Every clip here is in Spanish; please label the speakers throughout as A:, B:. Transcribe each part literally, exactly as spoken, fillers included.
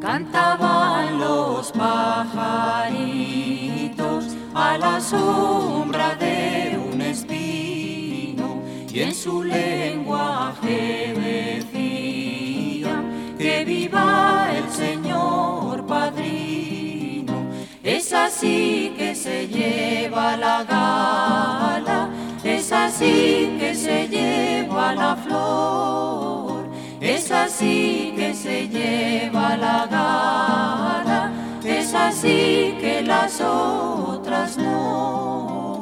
A: Cantaban los pajaritos a la sombra de un espino y en su lenguaje decían que viva el Señor Padrino. Es así que se lleva la gala, es así que se lleva la flor, es así que se lleva la gala, es así que las otras no.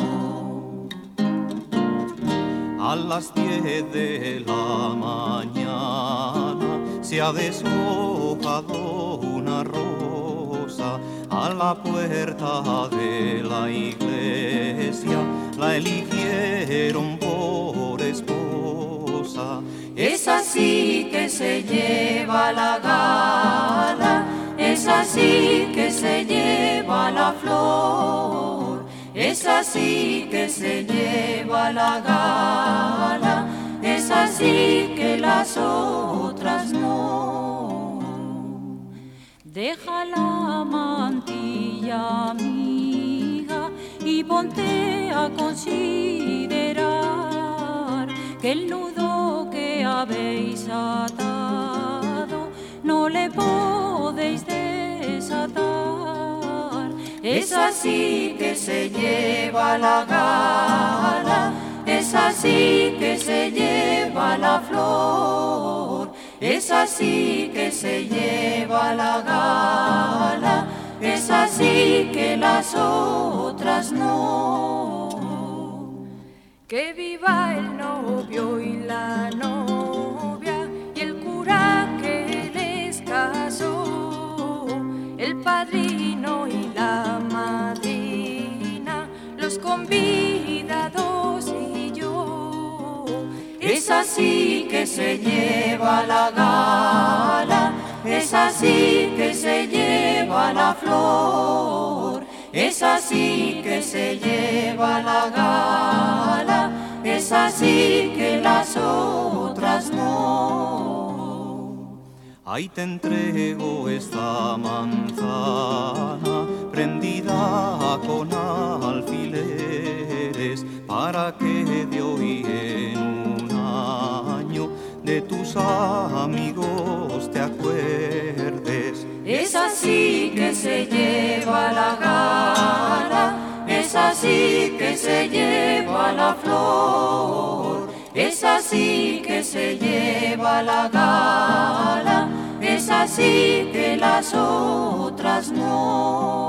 B: A las diez de la mañana se ha deshojado una rosa, a la puerta de la iglesia la eligieron por esposa.
A: Es así que se lleva la gala, es así que se lleva la flor, es así que se lleva la gala, es así que las otras no. Deja la mantilla, amiga, y ponte a considerar que el nudo que habéis atado no le podéis desatar. Es así que se lleva la gala, es así que se lleva la flor, es así que se lleva la gala, es así que las otras no. Que viva el novio y la novia y el cura que les casó, el padrino y la madrina, los convidados y yo. Es así que se lleva la gala, es así que se lleva la flor, es así que se lleva la gala, es así que las otras no.
B: Ahí te entrego esta manzana prendida con alfileres para que de hoy en un año de tus amigos te acuerdes.
A: Es así que se lleva la gala, es así que se lleva la flor, es así que se lleva la gala, es así que las otras no.